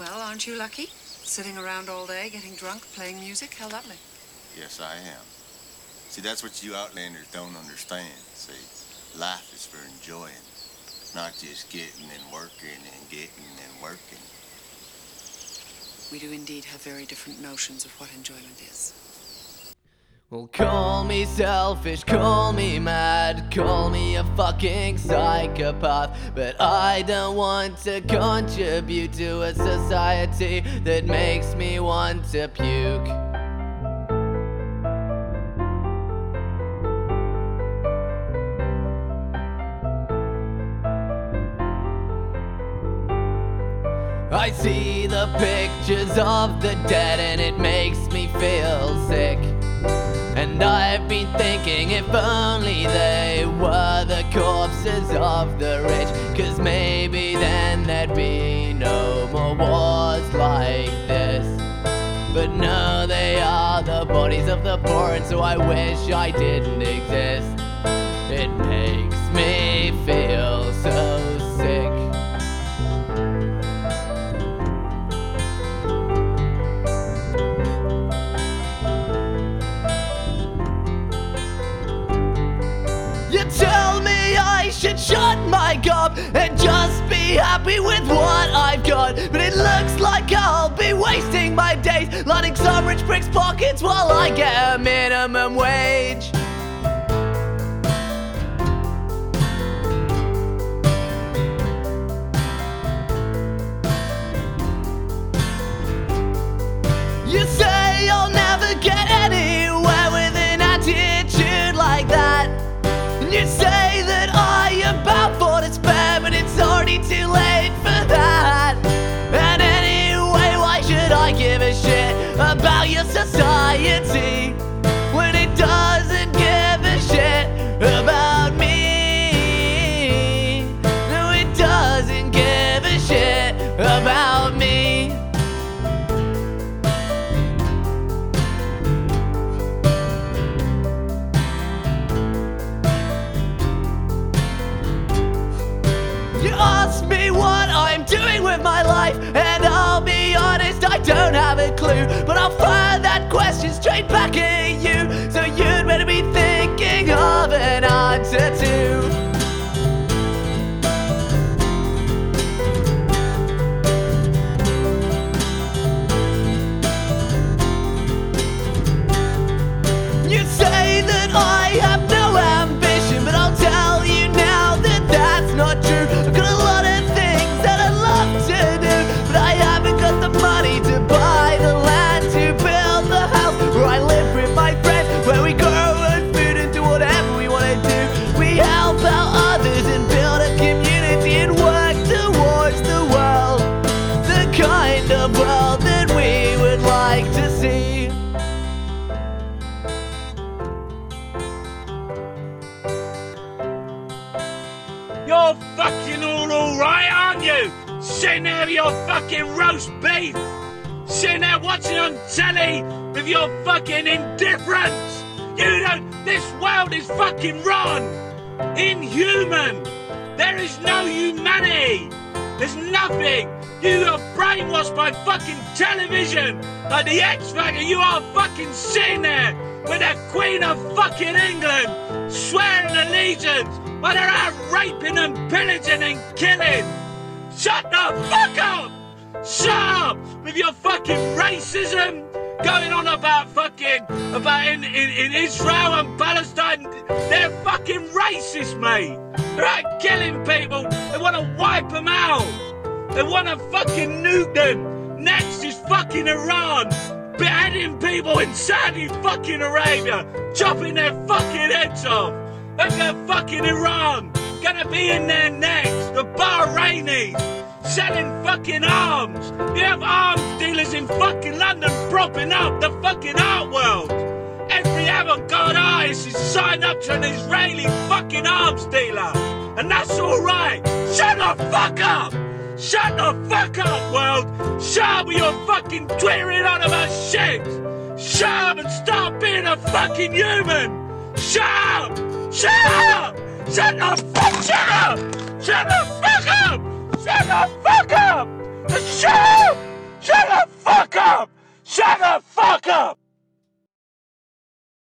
Well, aren't you lucky? Sitting around all day, getting drunk, playing music? How lovely. Yes, I am. See, that's what you outlanders don't understand. See, life is for enjoying, not just getting and working and getting and working. We do indeed have very different notions of what enjoyment is. Well, call me selfish, call me mad, call me a fucking psychopath, but I don't want to contribute to a society that makes me want to puke. I see the pictures of the dead and it makes me feel sick. And I've been thinking if only they were the corpses of the rich, 'cause maybe then there'd be no more wars like this. But no, they are the bodies of the poor, and so I wish I didn't exist. It makes me feel so sick. You tell me I should shut my gob and just be happy with what I've got, but it looks like I'll be wasting my days lining some rich prick's pockets while I get a minimum wage. You say I'll never get anywhere with an attitude like that. You say that I am bound for despair, but it's already too late for that. And anyway, why should I give a shit about your society when it doesn't give a shit about me? No, it doesn't give a shit about me. You ask me what I'm doing with my life, and I'll be honest, I don't have a clue. But I'll fire that question straight back at you, so you'd better be thinking of an answer too. You say that I have no ambition, but I'll tell you now that that's not true. I've got a lot of things that I'd love to do, but I haven't got the money to buy the land to build the house where I live with my friends, where we grow our food and do whatever we want to do. We help out others and build a community and work towards the world, the kind of world that we would like to see. You're fucking all alright, aren't you? Sitting there with your fucking roast beef. Sitting there watching on telly with your fucking indifference. You don't... This world is fucking wrong. Inhuman. There is no humanity. There's nothing. You are brainwashed by fucking television. Like the X Factor, you are fucking sitting there with the Queen of fucking England swearing allegiance while they're out raping and pillaging and killing. Shut the fuck up! Shut up with your fucking racism going on about in Israel and Palestine. They're fucking racist, mate. They're out killing people. They want to wipe them out. They want to fucking nuke them. Next is fucking Iran, beheading people in Saudi fucking Arabia, chopping their fucking heads off. Look at fucking Iran, gonna be in there next. The Bahrainis, selling fucking arms. You have arms dealers in fucking London propping up the fucking art world. Every avant-garde artist is signed up to an Israeli fucking arms dealer. And that's alright. Shut the fuck up! Shut the fuck up, world! Shut up with your fucking twittering on about shit! Shut up and start being a fucking human! Shut up! Shut up! Shut the fuck up! Shut the fuck up! Shut the fuck up! Shut up! Shut the fuck up!